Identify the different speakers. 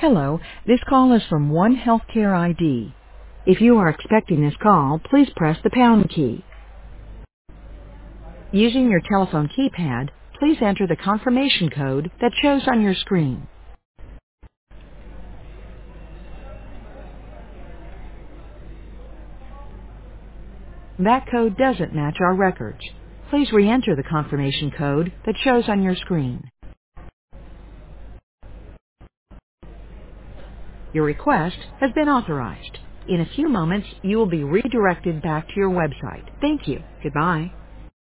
Speaker 1: Hello, this call is from One Healthcare ID. If you are expecting this call, please press the pound key. Using your telephone keypad, please enter the confirmation code that shows on your screen. That code doesn't match our records. Please re-enter the confirmation code that shows on your screen. Your request has been authorized. In a few moments, you will be redirected back to your website. Thank you. Goodbye.